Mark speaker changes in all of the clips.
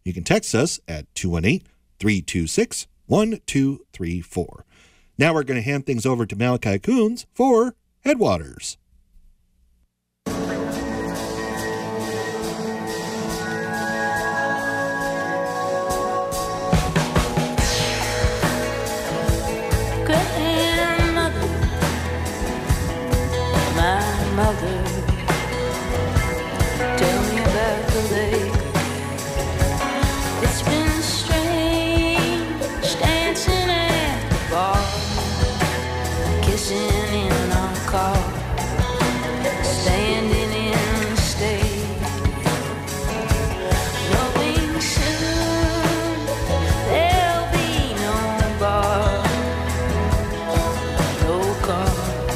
Speaker 1: You can text us at 218-326-1234. Now we're going to hand things over to Malachi Coons for Headwaters.
Speaker 2: Grandmother, my mother, tell me about the lake. It's been strange dancing at the bar, kissing in our car, standing in the state, knowing soon there'll be no bar, no car,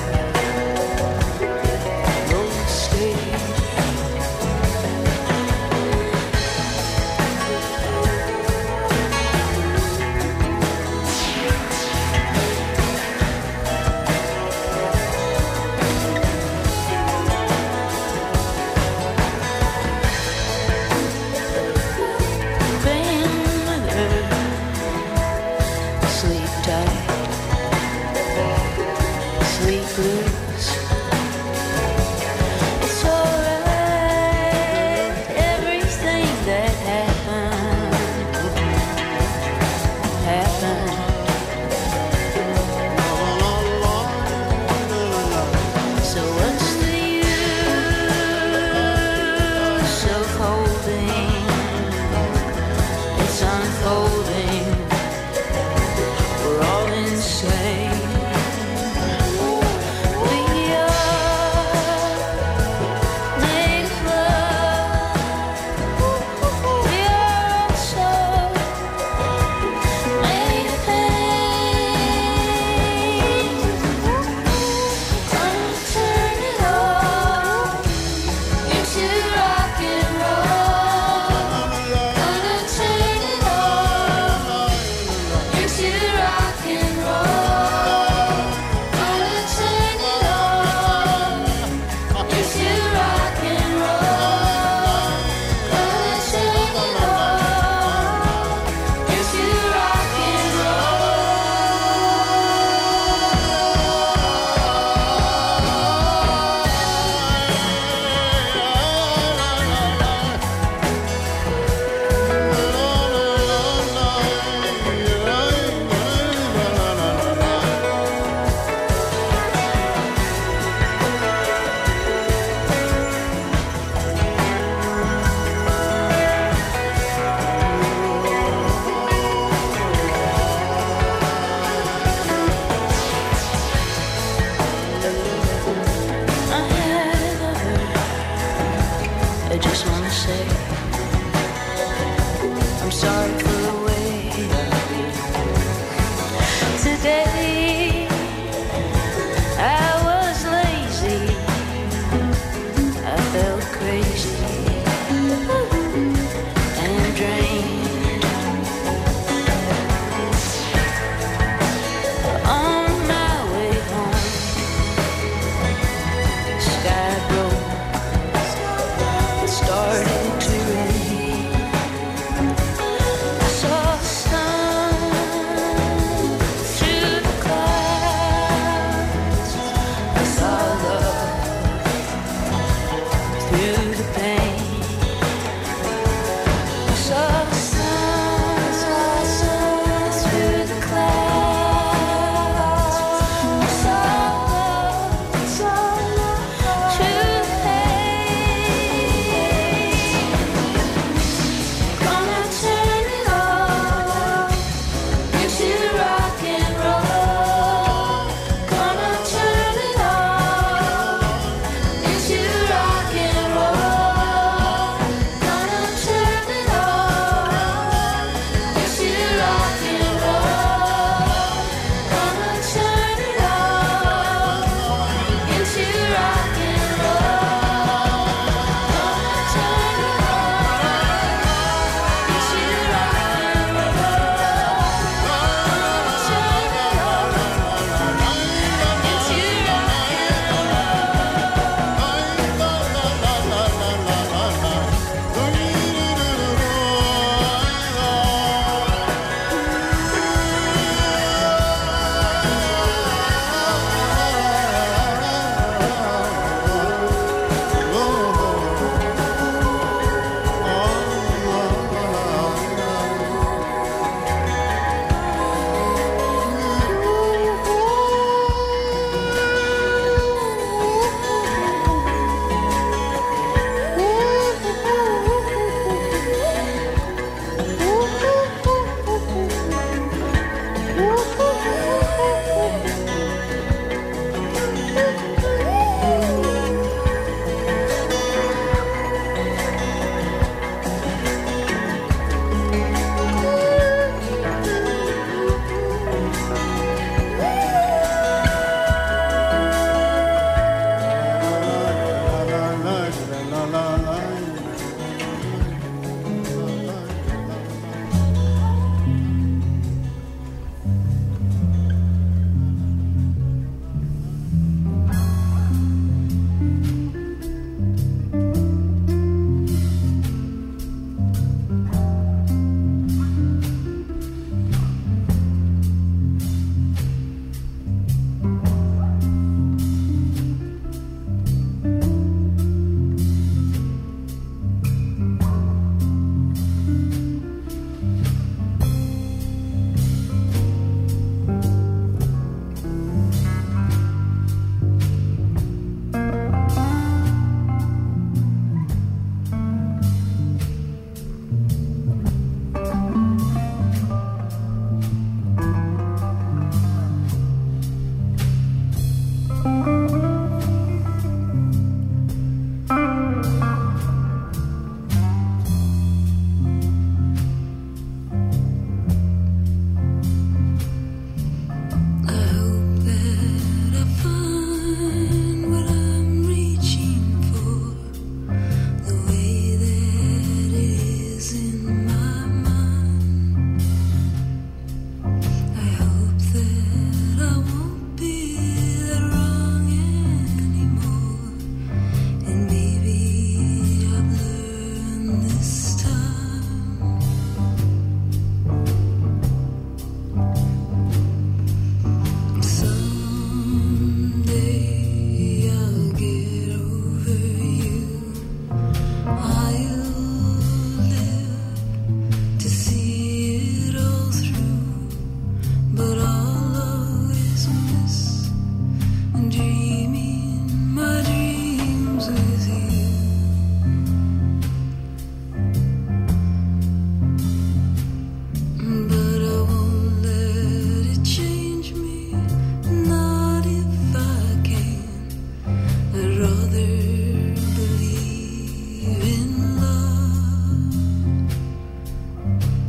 Speaker 2: no state. Grandmother, sleep tight, sleep loose. It's alright, everything that happened, happened. So what's the use of holding? It's unfolding. We're all insane. We are made of love. We are also made of pain. Gonna turn it all into rock and roll. Gonna turn it all into rock and roll. Gonna turn it all into rock and roll. Gonna turn it all into rock and I just wanna say I'm sorry for the way today I was lazy, I felt crazy and drained. On my way home, sky broke, it started to rain. I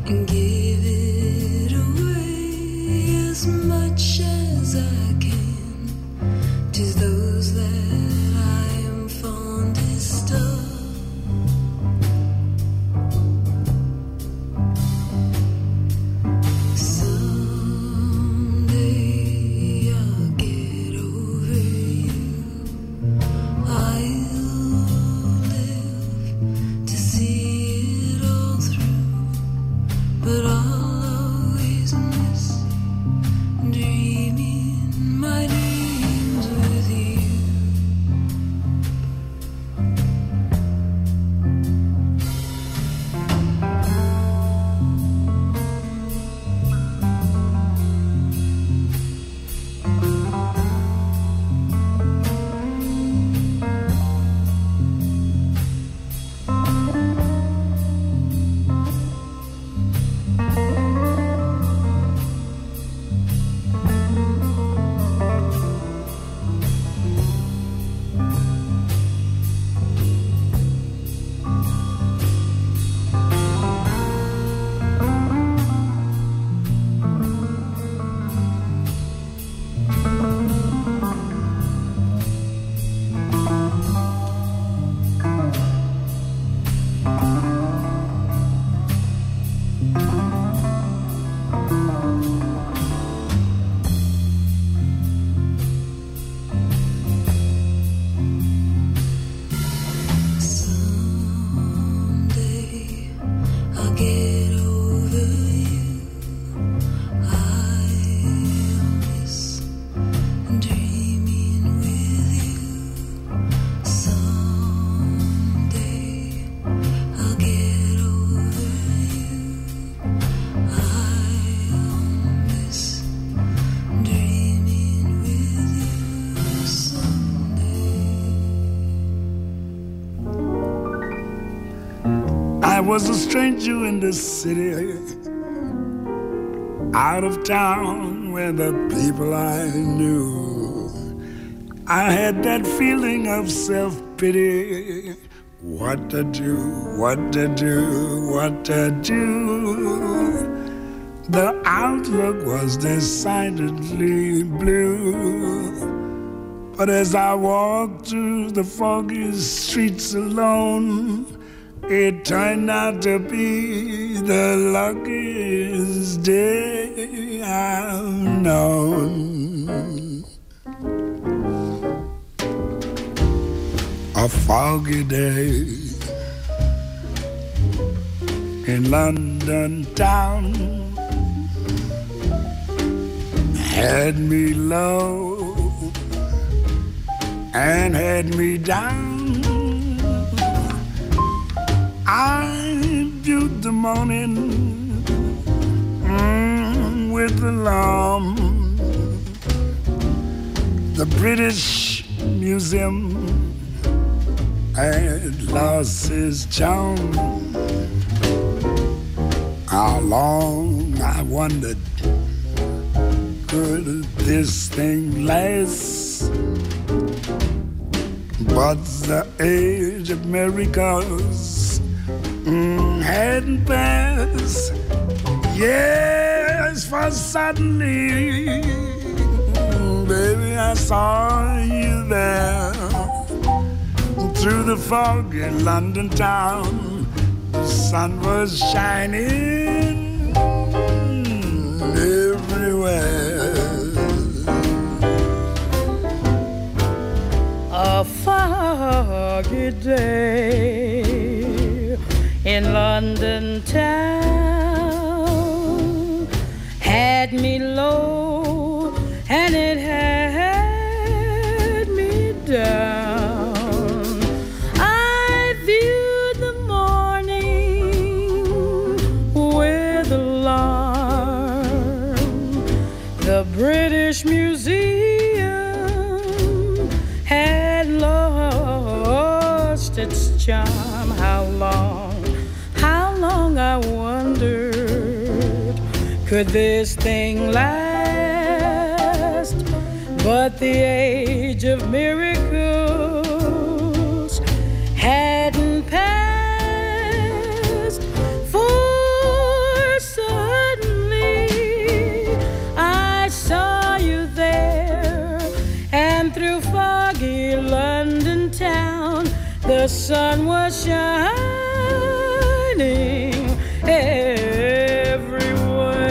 Speaker 2: and give it away as much as I can to those that I am fondest of. Someday I'll get over you. I'll live to see it all through, but I'll always miss dreaming my dreams with you. Someday I'll get over you. I'll miss dreaming with you. Someday I'll get over you. I'll miss dreaming with you someday.
Speaker 3: I was a stranger in this city, out of town where the people I knew. I had that feeling of self-pity. What to do, what to do, what to do. The outlook was decidedly blue. But as I walked through the foggy streets alone, it turned out to be the luckiest day I've known. A foggy day in London town had me low and had me down. I viewed the morning with alarm. The British Museum had lost its charm. How long, I wondered, could this thing last? But the age of miracles hadn't passed. Yes, for suddenly, baby, I saw you there. Through the foggy London town, the sun was shining everywhere.
Speaker 4: A foggy day in London town had me low and it had me down. I viewed the morning with alarm. The British Museum had lost its charm. How long I wondered, could this thing last? But the age of miracles hadn't passed. For sun was shining everywhere.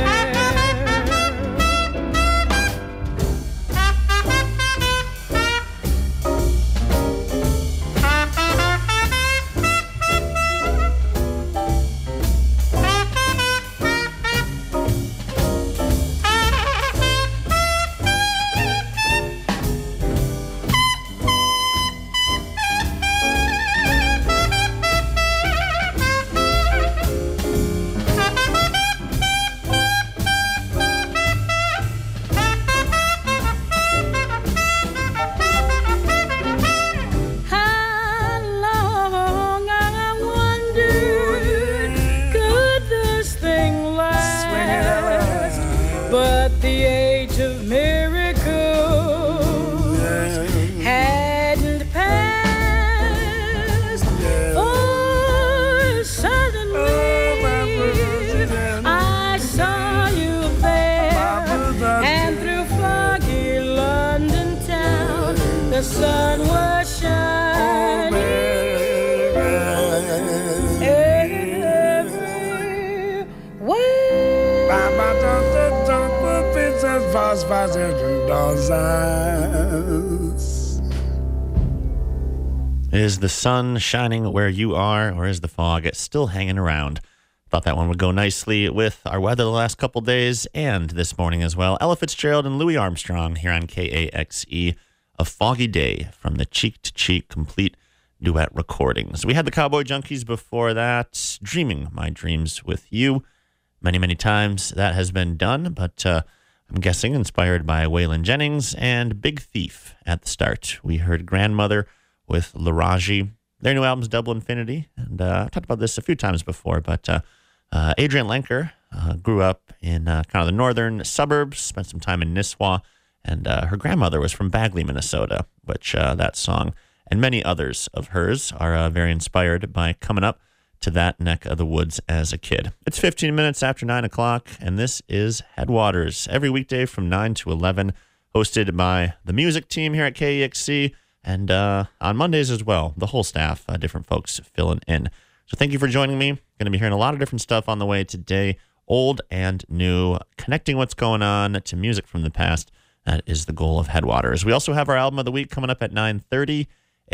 Speaker 5: Is the sun shining where you are, or is the fog still hanging around? Thought that one would go nicely with our weather the last couple days and this morning as well. Ella Fitzgerald and Louis Armstrong here on KAXE. A foggy day from the Cheek to Cheek complete duet recordings. We had the Cowboy Junkies before that, Dreaming My Dreams with You. Many, many times that has been done, but I'm guessing inspired by Waylon Jennings and Big Thief at the start. We heard Grandmother with Laraji. Their new album's Double Infinity, and I've talked about this a few times before, but Adrienne Lenker grew up in kind of the northern suburbs, spent some time in Nisswa, and her grandmother was from Bagley, Minnesota, which that song and many others of hers are very inspired by coming up to that neck of the woods as a kid. It's 15 minutes after 9 o'clock, and this is Headwaters, every weekday from 9 to 11, hosted by the music team here at KEXC, and on Mondays as well, the whole staff, different folks filling in. So thank you for joining me. Going to be hearing a lot of different stuff on the way today, old and new, connecting what's going on to music from the past. That is the goal of Headwaters. We also have our album of the week coming up at 9:30.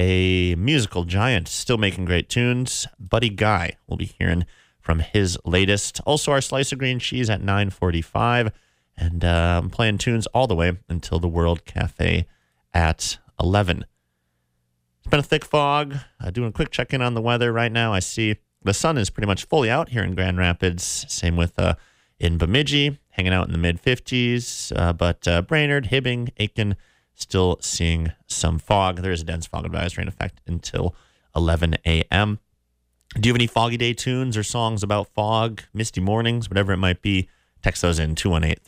Speaker 5: A musical giant still making great tunes. Buddy Guy will be hearing from his latest. Also our Slice of Green Cheese at 9:45. And I'm playing tunes all the way until the World Cafe at 11. It's been a thick fog. Doing a quick check-in on the weather right now. I see the sun is pretty much fully out here in Grand Rapids. Same with in Bemidji, hanging out in the mid-50s. But Brainerd, Hibbing, Aiken, still seeing some fog. There is a dense fog advisory in effect until 11 a.m. Do you have any foggy day tunes or songs about fog, misty mornings, whatever it might be? Text those in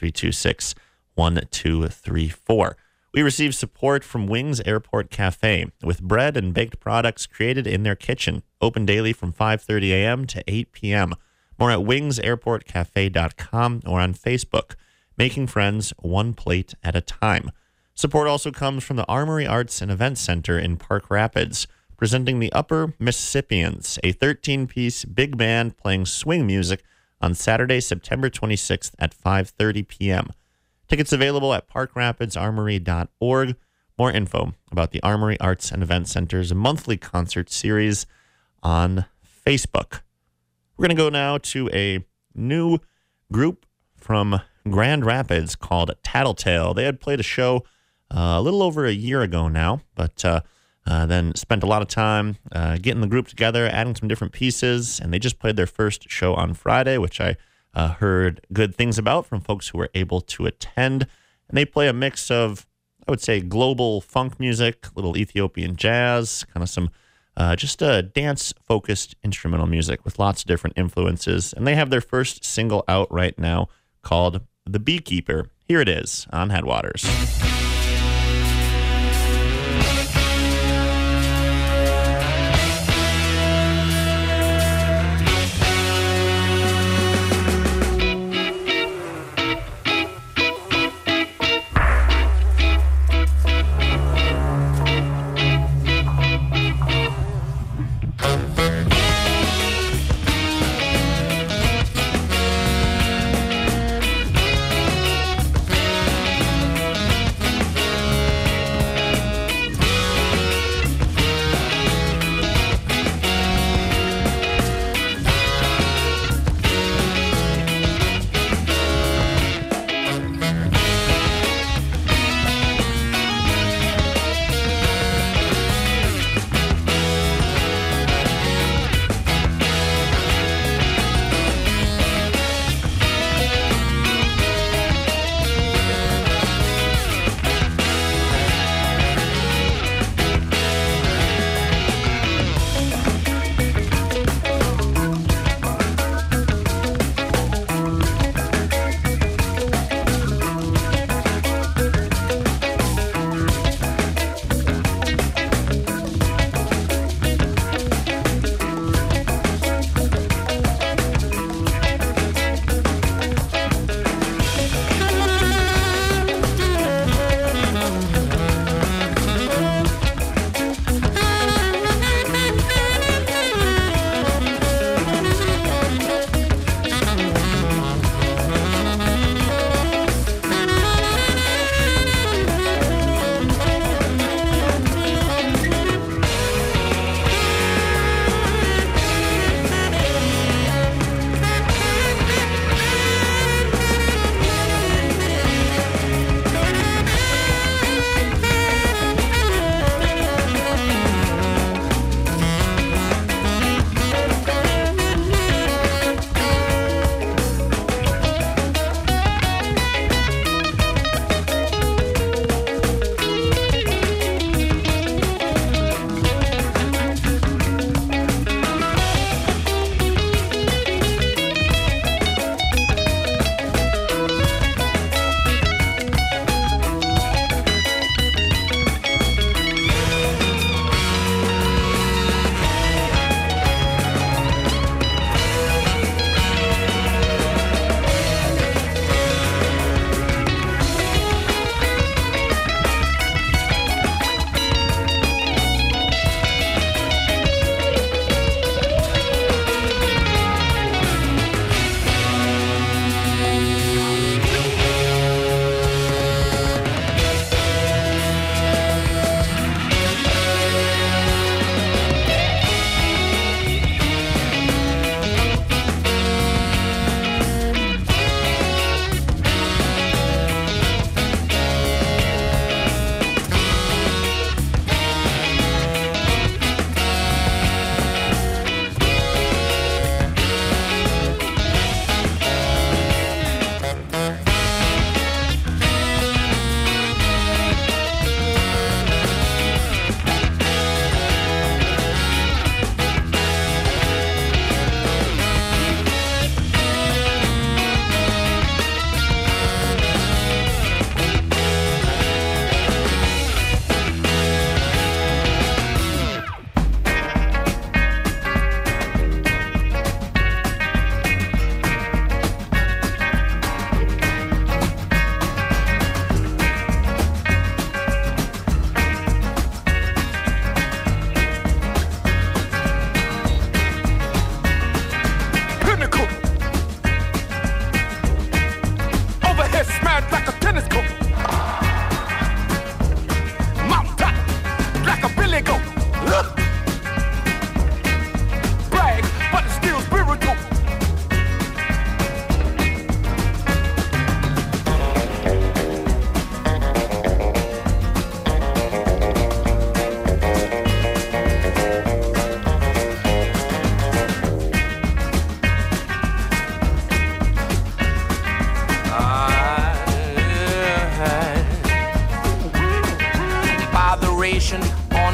Speaker 5: 218-326-1234. We received support from Wings Airport Cafe with bread and baked products created in their kitchen. Open daily from 5:30 a.m. to 8 p.m. More at wingsairportcafe.com or on Facebook. Making friends one plate at a time. Support also comes from the Armory Arts and Events Center in Park Rapids, presenting the Upper Mississippians, a 13-piece big band playing swing music on Saturday, September 26th at 5:30 p.m. Tickets available at parkrapidsarmory.org. More info about the Armory Arts and Events Center's monthly concert series on Facebook. We're going to go now to a new group from Grand Rapids called Tattletale. They had played a show a little over a year ago now, but then spent a lot of time getting the group together, adding some different pieces, and they just played their first show on Friday, which I heard good things about from folks who were able to attend. And they play a mix of, I would say, global funk music, little Ethiopian jazz, kind of some just dance-focused instrumental music with lots of different influences. And they have their first single out right now called The Beekeeper. Here it is on Headwaters.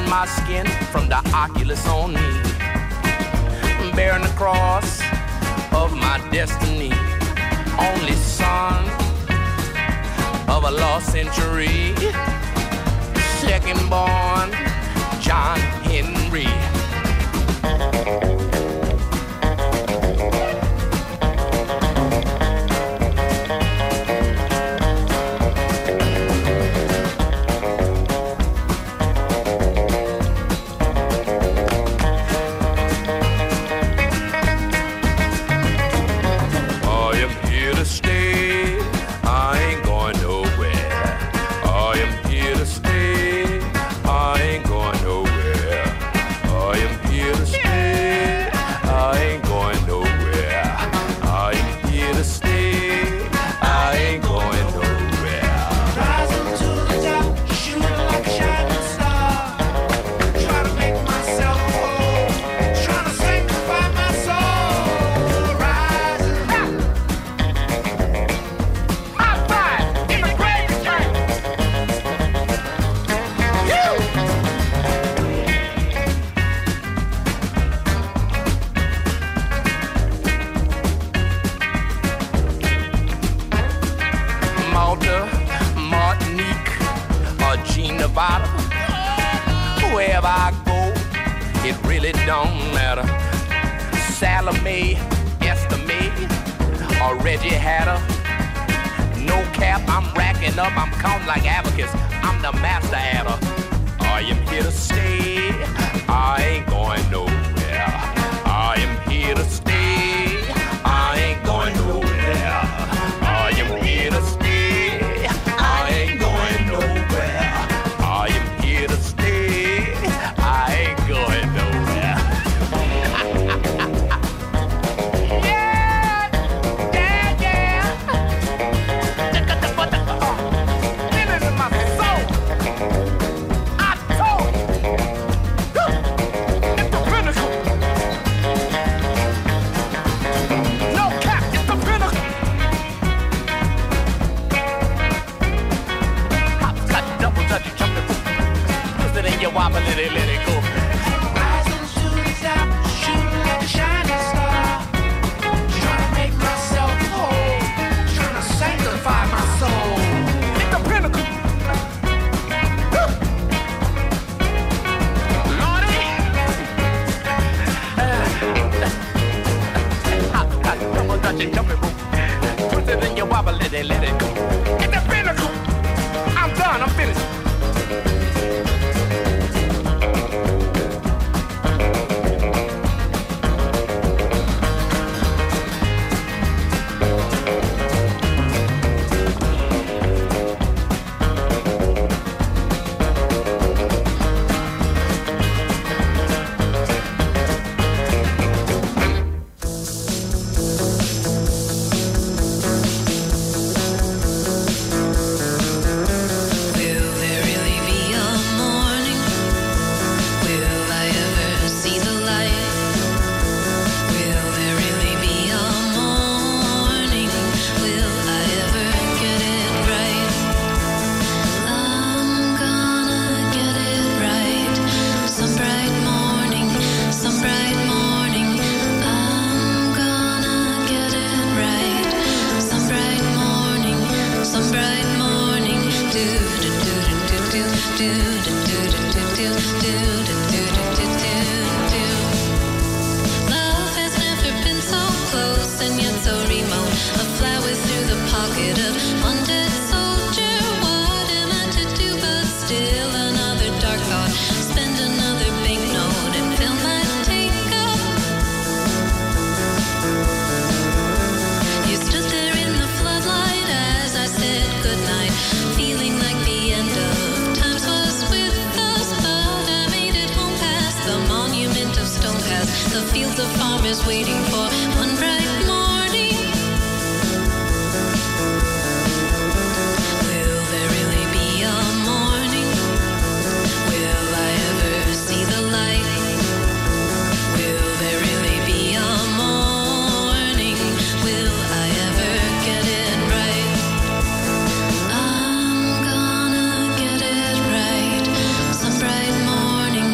Speaker 6: my skin from the oculus on me, bearing the cross of my destiny, only son of a lost century, second born John Henry. Wherever I go, it really don't matter. Salome, Estimate, or Reggie Hatter. No cap, I'm racking up, I'm counting like abacus. I'm the master adder. I am here to stay, I ain't going nowhere. I am here to stay, I ain't going nowhere. I am here to stay, I ain't going nowhere. I am here to stay, I ain't going nowhere. Yeah, yeah, yeah. It is in my soul. I told you. It's the pinnacle. No cap, it's the pinnacle. Hop, cut, double, touch, jumping. Twist it in your wobble, let it go. Rising to the top, shooting like a shining star. Trying to make myself whole. Trying to sanctify my soul. It's the pinnacle. Lordy. Hop, cut, double, touch, jumping. Twist it in your wobble, let it go. It's the pinnacle. I'm done, I'm finished.
Speaker 2: Will there really be a morning? Will I ever see the light? Will there really be a morning? Will I ever get it right? I'm gonna get it right. Some bright morning, some bright morning. I'm gonna get it right. Some bright morning, some bright morning. Do do do do do do do do do do do do do. Love has never been so close and yet so remote. A flower through the pocket of one dead soldier. What am I to do but still another dark thought? Spend another banknote and fill my take up. You stood there in the floodlight as I said goodnight, feeling like the end of times was with us. But I made it home past the monument of stone paths, the fields of farmers waiting for one bright morning. Will there really be a morning? Will I ever see the light? Will there really be a morning? Will I ever get it right? I'm gonna get it right. Some bright morning,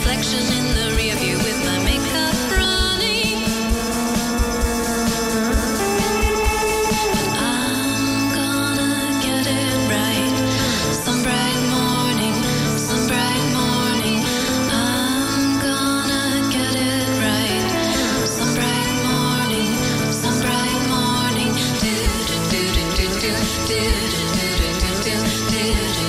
Speaker 2: reflection in the rear view with my makeup running. But I'm gonna get it right. Some bright morning, some bright morning. I'm gonna get it right. Some bright morning, some bright morning. Do do do do do do do do do do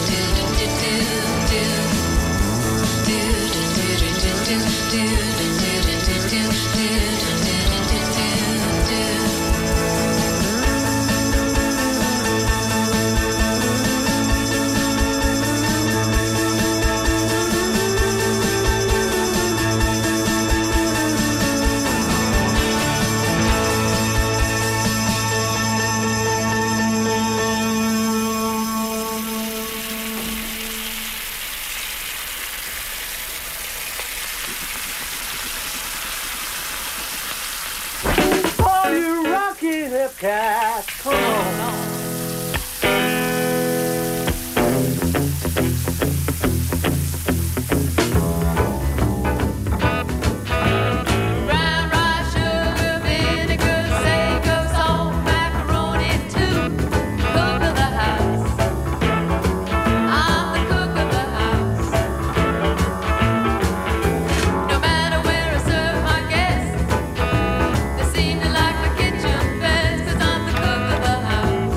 Speaker 7: Oh, you rocky hip cat, come on.
Speaker 2: Brown rice, sugar, vinegar, Sago, salt, macaroni too. Cook of the house. I'm the cook of the house. No matter where I serve my guests, they seem to like my kitchen best 'cause I'm the cook of the house.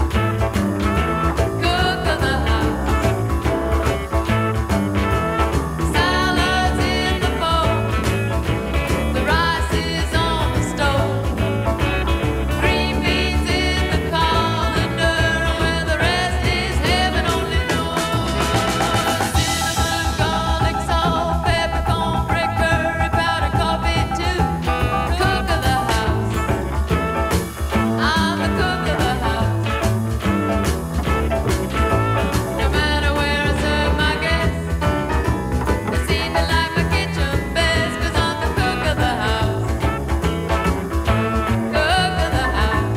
Speaker 2: Cook of the house. Salads in the bowl. The rice is on the stove. Green beans in the colander, where the rest is heaven only knows. Cinnamon, garlic, salt, peppercorn, brick, curry, powder, coffee too. Cook of the house. I'm the cook of the house. No matter where I serve my guests, they seem to like my kitchen best 'cause I'm the cook of the house. Cook of the house.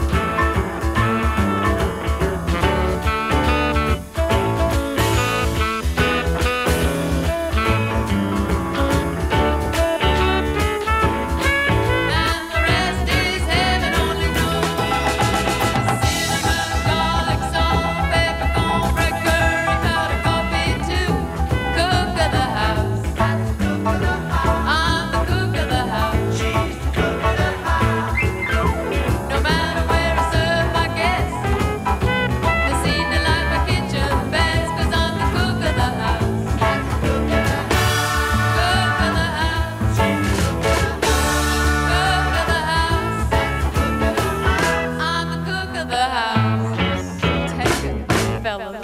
Speaker 2: And the rest is heaven only knows. Cinnamon, garlic, salt, peppercorn, brick, curry, powder, coffee too. Cook of the house. I'm the cook of the house. No matter where I serve my guests, they seem to like my kitchen best 'cause I'm the cook of the house. Cook of the house. Cook of the house. I'm the cook of the house. Take it, fellas.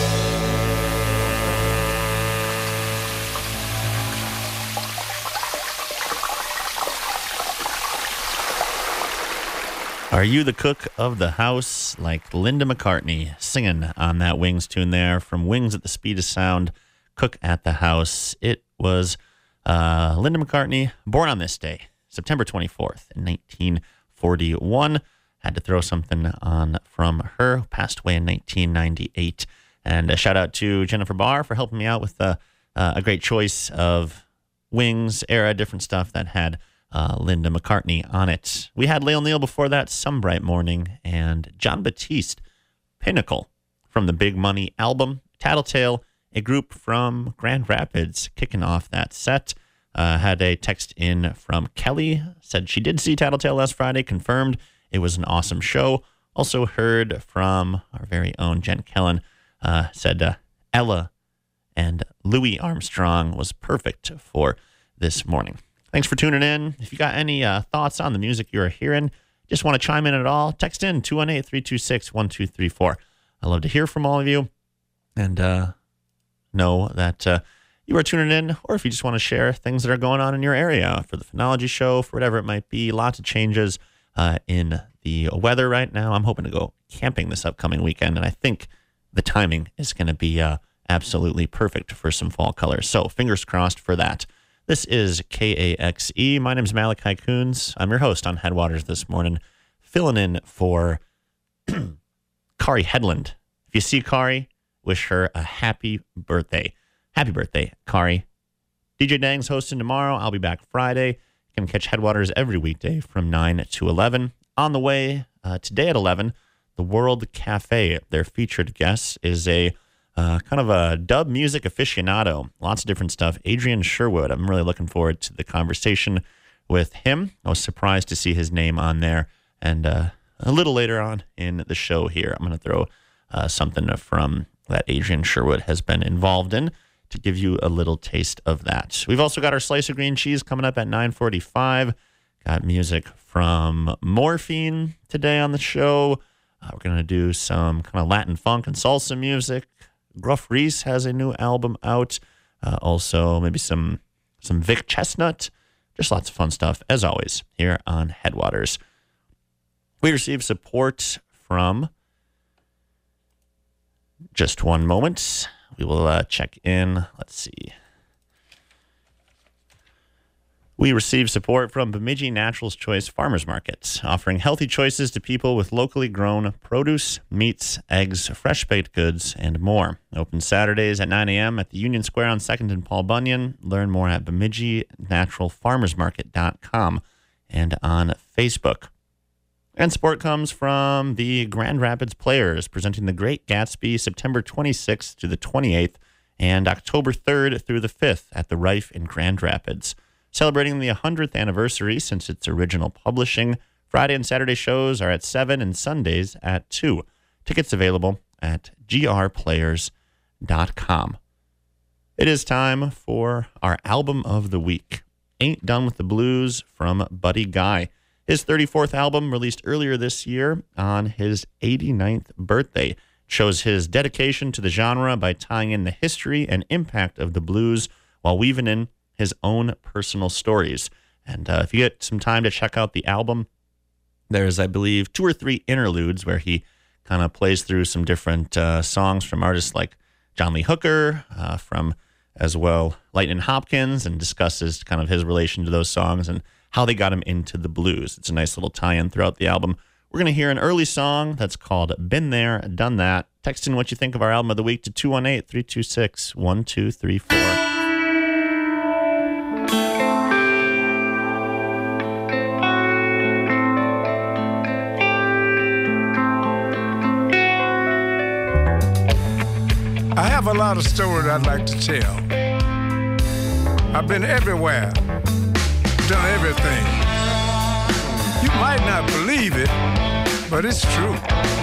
Speaker 5: Are you the cook of the house? Like Linda McCartney singing on that Wings tune there from Wings at the Speed of Sound, Cook at the House. It was Linda McCartney, born on this day, September 24th, in 1941. Had to throw something on from her, passed away in 1998. And a shout out to Jennifer Barr for helping me out with a great choice of Wings era, different stuff that had Linda McCartney on it. We had Lil Neal before that, Some Bright Morning, and John Batiste, Pinnacle, from the Big Money album. Tattletale, a group from Grand Rapids, kicking off that set. Had a text in from Kelly, said she did see Tattletale last Friday, confirmed it was an awesome show. Also heard from our very own Jen Kellen, said Ella and Louis Armstrong was perfect for this morning. Thanks for tuning in. If you got any thoughts on the music you're hearing, just want to chime in at all, text in 218-326-1234. I love to hear from all of you and know that you are tuning in, or if you just want to share things that are going on in your area for the Phenology Show, for whatever it might be. Lots of changes in the weather right now. I'm hoping to go camping this upcoming weekend, and I think the timing is going to be absolutely perfect for some fall colors. So fingers crossed for that. This is KAXE. My name is Malachi Coons. I'm your host on Headwaters this morning, filling in for Kari Headland. If you see Kari, wish her a happy birthday. Happy birthday, Kari. DJ Dang's hosting tomorrow. I'll be back Friday. You can catch Headwaters every weekday from 9 to 11. On the way today at 11, the World Cafe. Their featured guest is a kind of a dub music aficionado. Lots of different stuff. Adrian Sherwood. I'm really looking forward to the conversation with him. I was surprised to see his name on there. And a little later on in the show here, I'm going to throw something from that Adrian Sherwood has been involved in to give you a little taste of that. We've also got our Slice of Green Cheese coming up at 9:45. Got music from Morphine today on the show. We're going to do some kind of Latin funk and salsa music. Gruff Reese has a new album out. Also, maybe some Vic Chestnut. Just lots of fun stuff, as always, here on Headwaters. We received support from... Just one moment. We will check in. Let's see. We received support from Bemidji Naturals Choice Farmers Market, offering healthy choices to people with locally grown produce, meats, eggs, fresh baked goods, and more. Open Saturdays at 9 a.m. at the Union Square on 2nd and Paul Bunyan. Learn more at BemidjiNaturalFarmersMarket.com and on Facebook. And support comes from the Grand Rapids Players, presenting the Great Gatsby September 26th to the 28th and October 3rd through the 5th at the Rife in Grand Rapids. Celebrating the 100th anniversary since its original publishing, Friday and Saturday shows are at 7 and Sundays at 2. Tickets available at grplayers.com. It is time for our album of the week, Ain't Done with the Blues from Buddy Guy. His 34th album, released earlier this year on his 89th birthday, shows his dedication to the genre by tying in the history and impact of the blues while weaving in his own personal stories. And if you get some time to check out the album, there's, I believe, 2 or 3 interludes where he kind of plays through some different songs from artists like John Lee Hooker, from as well Lightnin' Hopkins, and discusses kind of his relation to those songs and how they got him into the blues. It's a nice little tie-in throughout the album. We're going to hear an early song that's called Been There, Done That. Text in what you think of our album of the week to 218-326-1234.
Speaker 3: I have a lot of stories I'd like to tell. I've been everywhere, done everything. You might not believe it, but it's true.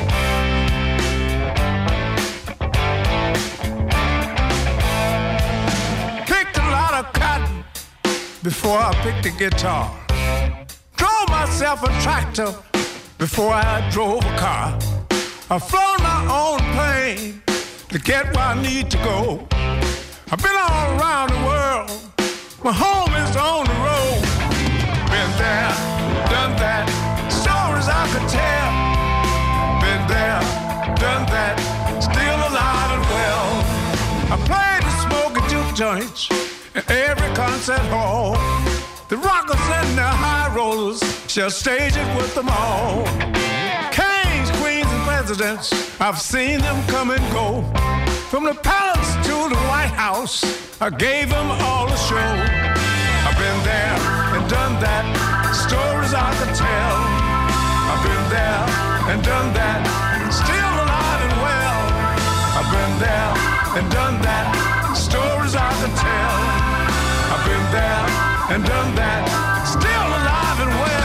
Speaker 3: Picked a lot of cotton before I picked a guitar. Drove myself a tractor before I drove a car. I've flown my own plane to get where I need to go. I've been all around the world. My home is on the road. Been there, done that. Stories I could tell. Been there, done that. Still alive and well. I played the smoking juke joints in every concert hall. The rockers and the high rollers shall stage it with them all. Kings, queens, and presidents, I've seen them come and go. From the palace to the White House, I gave them all a show. I've been there and done that, stories I could tell. I've been there and done that, still alive and well. I've been there and done that, stories I could tell. I've been there and done that, still alive and well.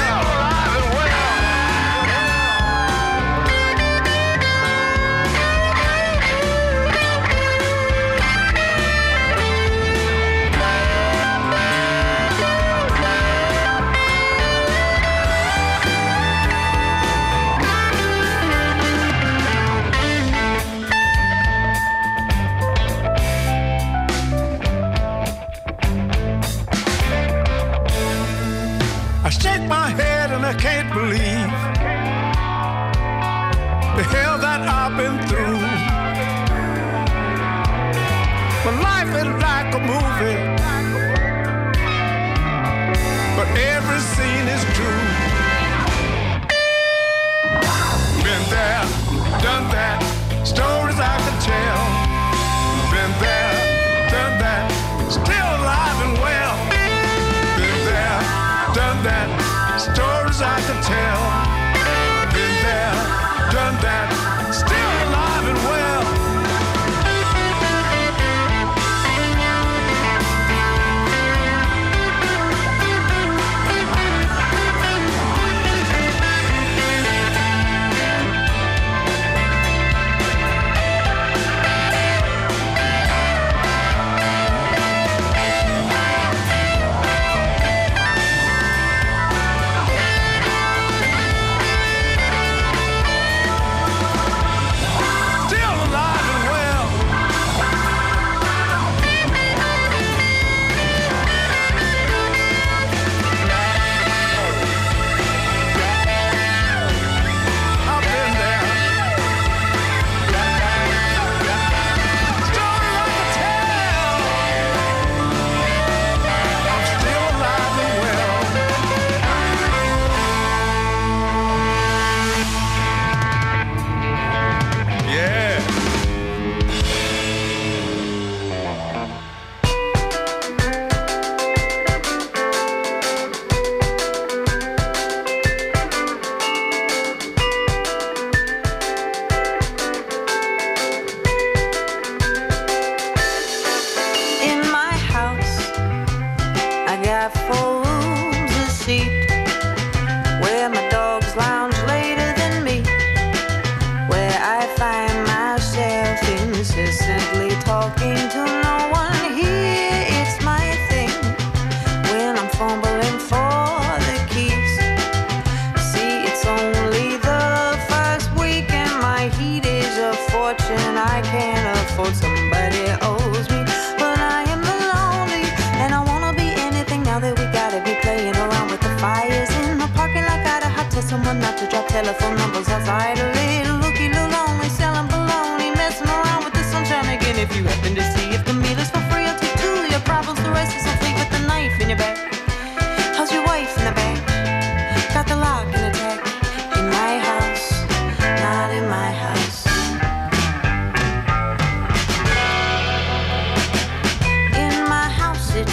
Speaker 3: Shake my head and I can't believe the hell that I've been through. But life is like a movie, but every scene is true. Been there, done that, stories I could tell. Been there, done that, still alive and well.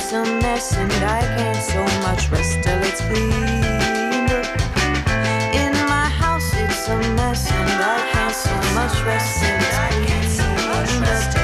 Speaker 8: it's a mess and I can't so much rest till it's cleaned up. In my house it's a mess and I can't so much rest till it's cleaned up.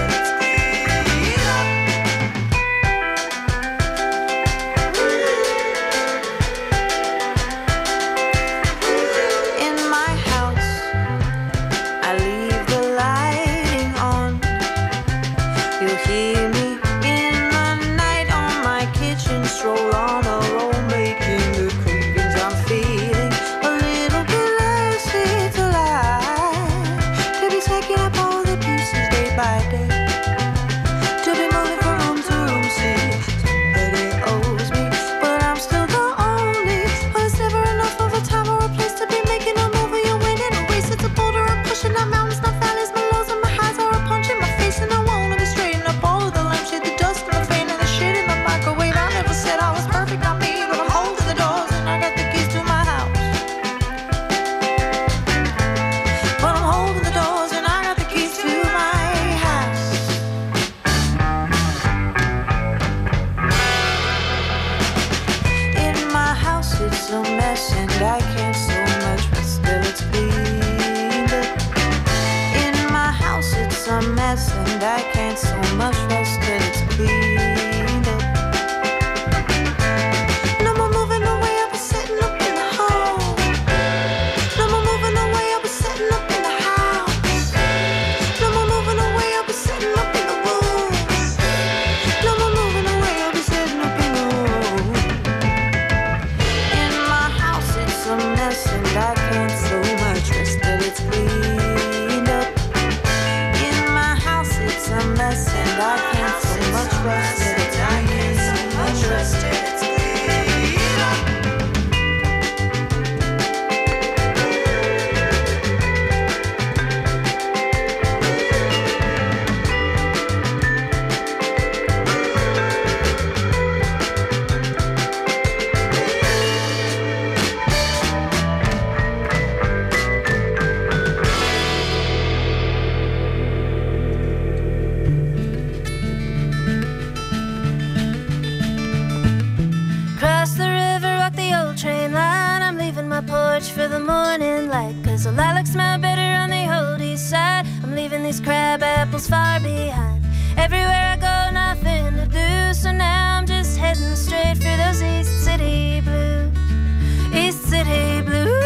Speaker 9: For the morning light, 'cause the lilacs smell better on the old east side. I'm leaving these crab apples far behind. Everywhere I go, nothing to do, so now I'm just heading straight for those East City blues. East City blues.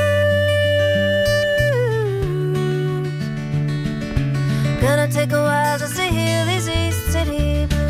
Speaker 9: Gonna take a while just to heal these East City blues.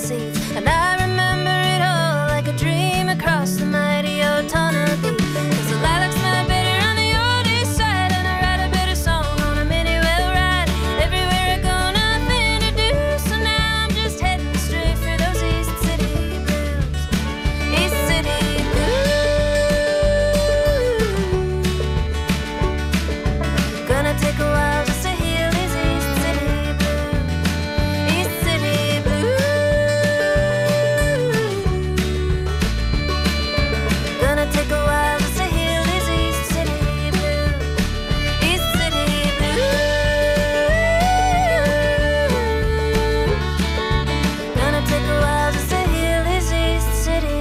Speaker 9: seats. And I remember it all like a dream across the mighty Otonabee. 'Cause the lilacs smell better on the old east side, and I write a better song on a mini rail ride. Everywhere I go, nothing to do, so now I'm just heading straight for those East City blues. East City blues. Gonna take a while just to heal these East City blues. East City blues. Gonna take a while just to heal these East City blues. East City blues. Gonna take a while just to heal these East City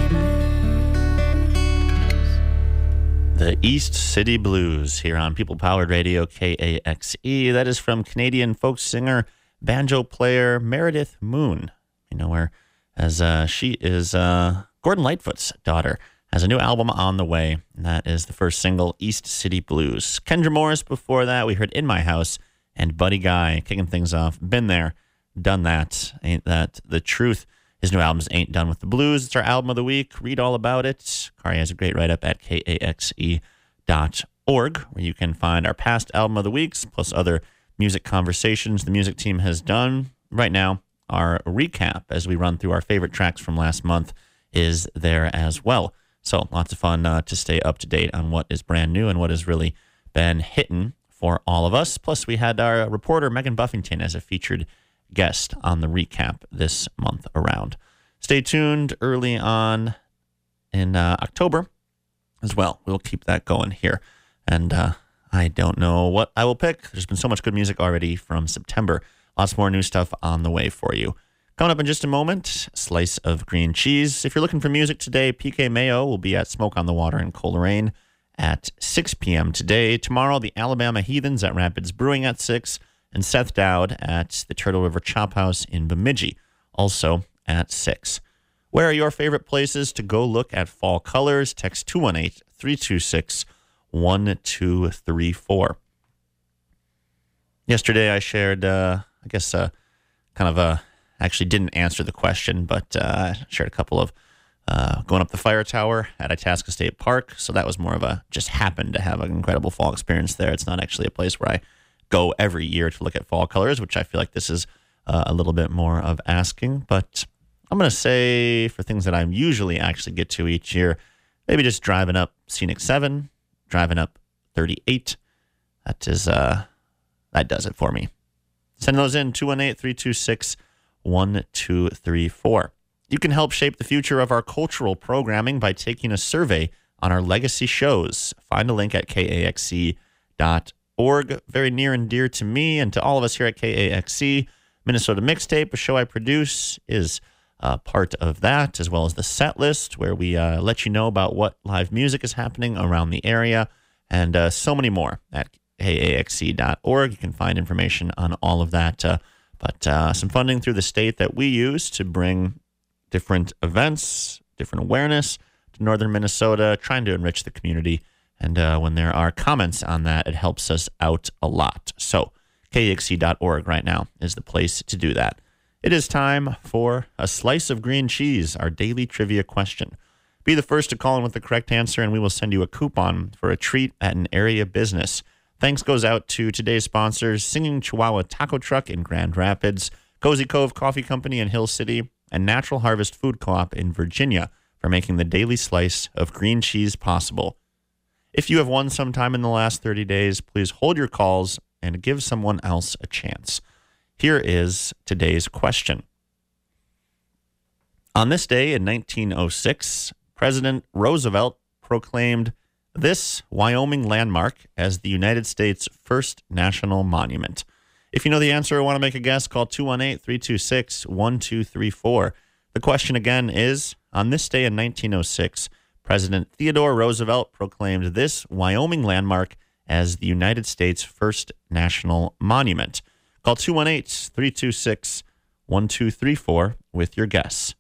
Speaker 9: blues.
Speaker 5: The East City Blues here on People Powered Radio KAXE. That is from Canadian folk singer, banjo player Meredith Moon. You know her as she is Gordon Lightfoot's daughter. Has a new album on the way, and that is the first single, East City Blues. Kendra Morris before that, we heard In My House, and Buddy Guy kicking things off. Been there, done that. Ain't that the truth? His new albums Ain't Done With the Blues. It's our album of the week. Read all about it. Kari has a great write-up at KAXE.org, where you can find our past album of the weeks, plus other music conversations the music team has done. Right now, our recap, as we run through our favorite tracks from last month, is there as well. So lots of fun to stay up to date on what is brand new and what has really been hitting for all of us. Plus, we had our reporter, Megan Buffington, as a featured guest on the recap this month around. Stay tuned early on in October as well. We'll keep that going here. And I don't know what I will pick. There's been so much good music already from September. Lots more new stuff on the way for you. Coming up in just a moment, Slice of Green Cheese. If you're looking for music today, PK Mayo will be at Smoke on the Water in Coleraine at 6 p.m. today. Tomorrow, the Alabama Heathens at Rapids Brewing at 6, and Seth Dowd at the Turtle River Chop House in Bemidji, also at 6. Where are your favorite places to go look at fall colors? Text 218-326-1234. Yesterday, I shared, actually didn't answer the question, but shared a couple of going up the fire tower at Itasca State Park. So that was more of a just happened to have an incredible fall experience there. It's not actually a place where I go every year to look at fall colors, which I feel like this is a little bit more of asking. But I'm going to say for things that I usually actually get to each year, maybe just driving up Scenic 7, driving up 38. That does it for me. Send those in, 218-326-1234. You can help shape the future of our cultural programming by taking a survey on our legacy shows. Find a link at KAXE.org. Very near and dear to me and to all of us here at KAXE. Minnesota Mixtape, a show I produce, is part of that, as well as the set list, where we let you know about what live music is happening around the area, and so many more at KAXE.org. You can find information on all of that. But some funding through the state that we use to bring different events, different awareness to northern Minnesota, trying to enrich the community. And when there are comments on that, it helps us out a lot. So KAXE.org right now is the place to do that. It is time for a slice of green cheese, our daily trivia question. Be the first to call in with the correct answer, and we will send you a coupon for a treat at an area business. Thanks goes out to today's sponsors, Singing Chihuahua Taco Truck in Grand Rapids, Cozy Cove Coffee Company in Hill City, and Natural Harvest Food Co-op in Virginia for making the daily slice of green cheese possible. If you have won sometime in the last 30 days, please hold your calls and give someone else a chance. Here is today's question. On this day in 1906, President Roosevelt proclaimed this Wyoming landmark as the United States' first national monument. If you know the answer or want to make a guess, call 218-326-1234. The question again is, on this day in 1906, President Theodore Roosevelt proclaimed this Wyoming landmark as the United States' first national monument. Call 218-326-1234 with your guess.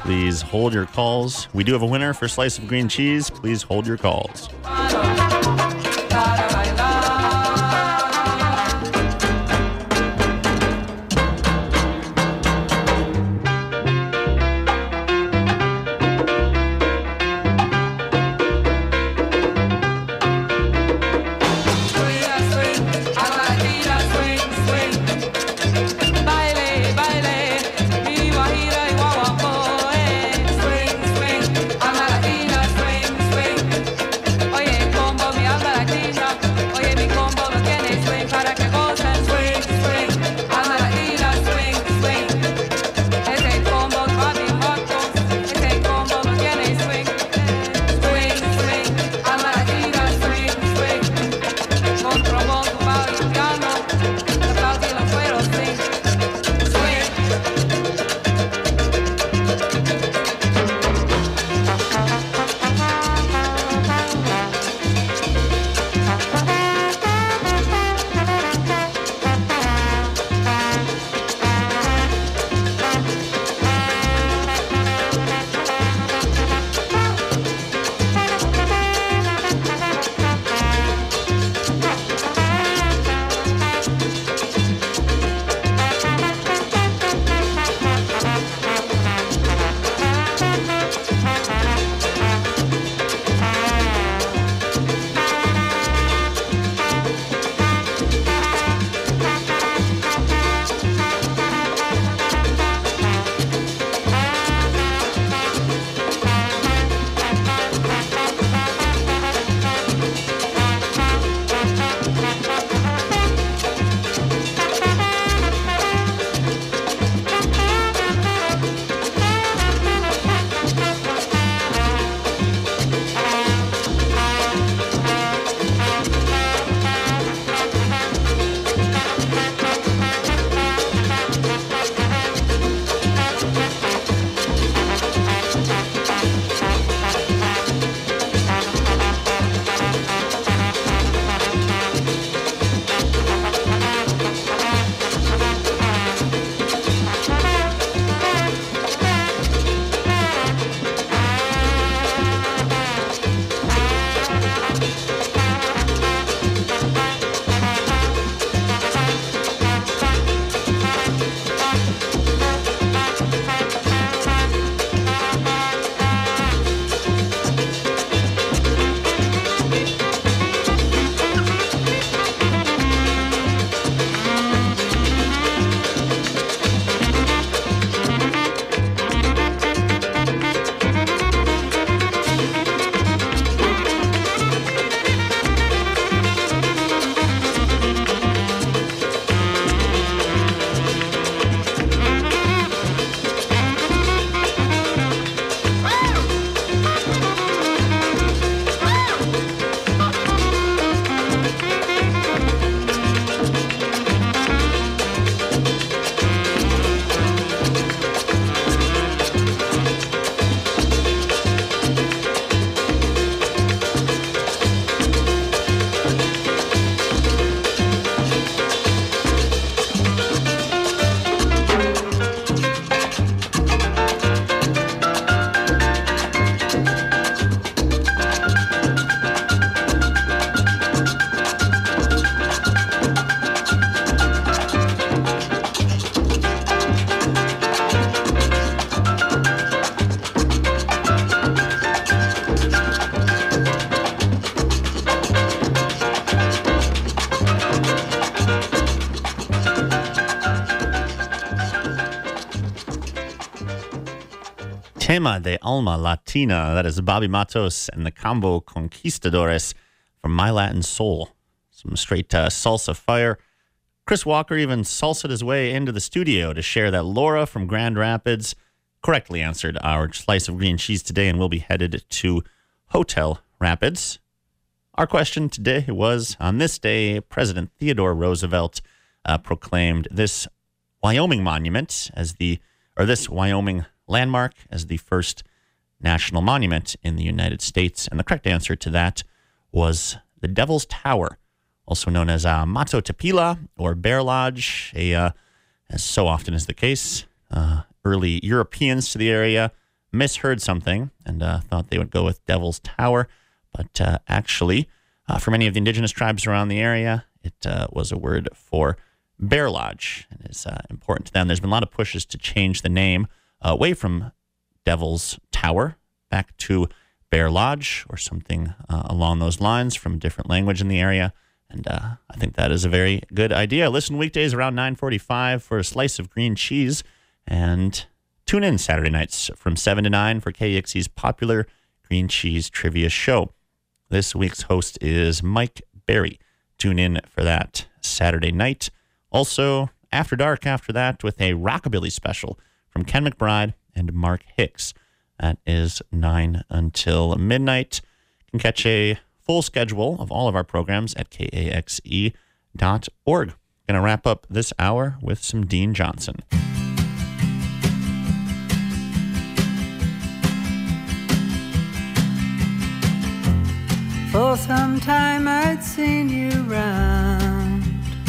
Speaker 5: Please hold your calls. We do have a winner for Slice of Green Cheese. Please hold your calls. Tema de Alma Latina. That is Bobby Matos and the Combo Conquistadores from My Latin Soul. Some straight salsa fire. Chris Walker even salsa'd his way into the studio to share that Laura from Grand Rapids correctly answered our slice of green cheese today and will be headed to Hotel Rapids. Our question today was, on this day, President Theodore Roosevelt proclaimed this Wyoming monument this Wyoming landmark as the first national monument in the United States. And the correct answer to that was the Devil's Tower, also known as Mato Tapila or Bear Lodge, as so often is the case. Early Europeans to the area misheard something and thought they would go with Devil's Tower. But actually, for many of the indigenous tribes around the area, it was a word for Bear Lodge, and is important to them. There's been a lot of pushes to change the name away from Devil's Tower back to Bear Lodge or something along those lines from a different language in the area. And I think that is a very good idea. Listen weekdays around 9:45 for a slice of green cheese, and tune in Saturday nights from 7 to 9 for KXC's popular green cheese trivia show. This week's host is Mike Berry. Tune in for that Saturday night. Also, After Dark after that with a rockabilly special from Ken McBride and Mark Hicks. That is 9 until midnight. You can catch a full schedule of all of our programs at kaxe.org. Going to wrap up this hour with some Dean Johnson.
Speaker 10: For some time I'd seen you round.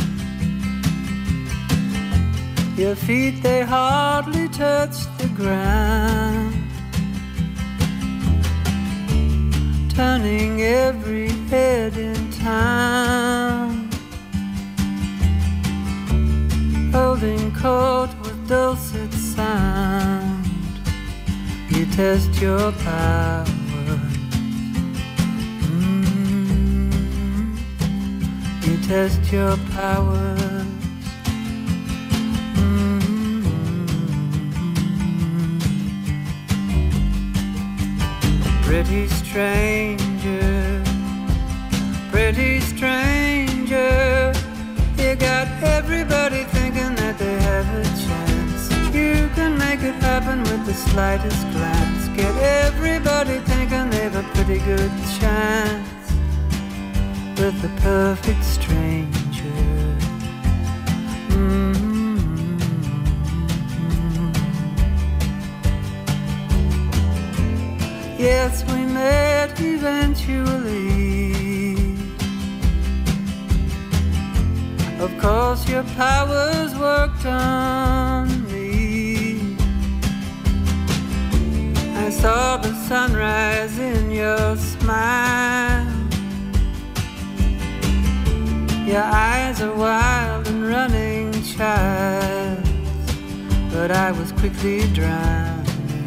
Speaker 10: Your feet, they hardly touched the ground, turning every head in town, holding court with dulcet sound. You test your power. You test your powers. Pretty stranger, pretty stranger, you got everybody thinking that they have a chance. You can make it happen with the slightest glance. Get everybody thinking they've a pretty good chance with the perfect stranger. Yes, we met eventually. Of course your powers worked on me. I saw the sunrise in your smile. Your eyes are wild and running child, but I was quickly drowning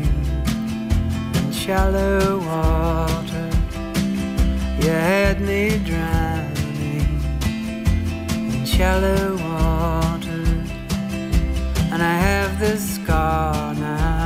Speaker 10: in shallow water. You had me drowning in shallow water, and I have this scar